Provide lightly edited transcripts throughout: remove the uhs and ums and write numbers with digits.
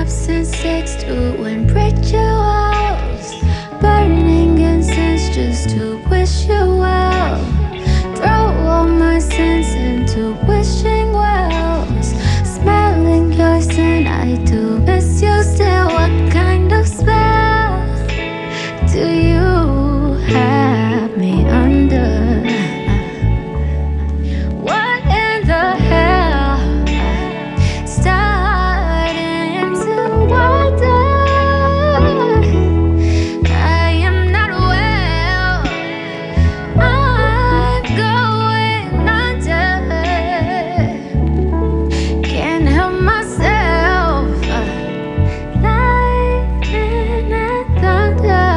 up since 6 and break your walls, burning incense just to wish you well. Throw all my sins into wishing wells, smelling your sin. I do miss you still. What kind of spell do you have me under? What in the hell? Starting to wonder. I am not well. I'm going under. Can't help myself. Lightning and thunder.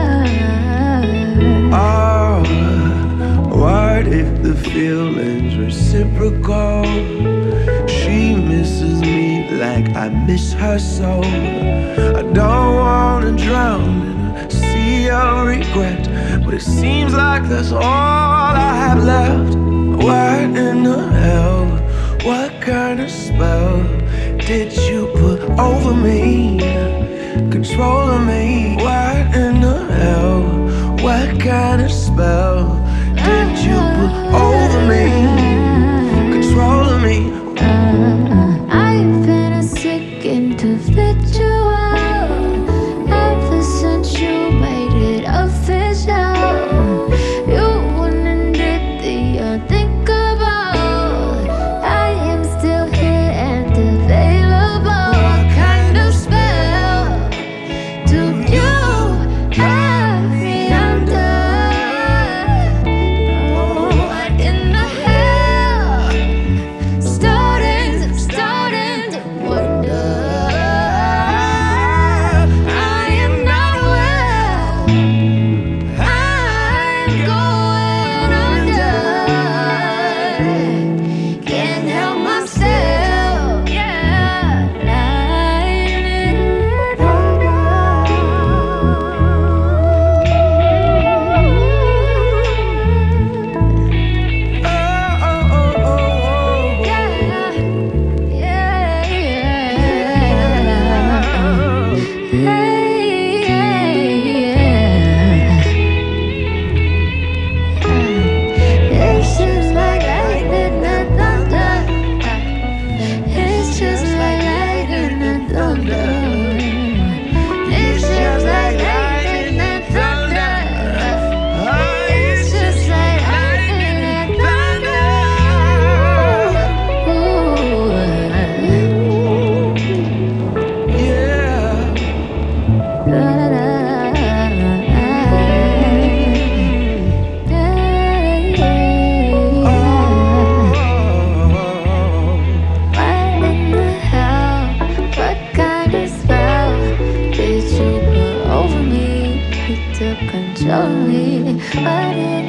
Oh, what if the feeling's reciprocal? She misses me like I miss her so. I don't wanna drown in a sea of regret, but it seems like that's all I have left. What in the hell? What kind of spell did you put over me, controlling me? What in the hell? What kind of spell did you put over me, controlling me? I've been a sick individual ever since you made it official. You undid the unthinkable. I am still here and available. What kind of spell do you have me under? What in the hell? Starting to wonder. I am not well. I'm going under. Can't help myself. Yeah, lightning and thunder. It's just like lightning and thunder. It's just like lightning and thunder. It's just like lightning and thunder. It's just like lightning and thunder. Yeah. What kind of spell did you put over me to control me? What did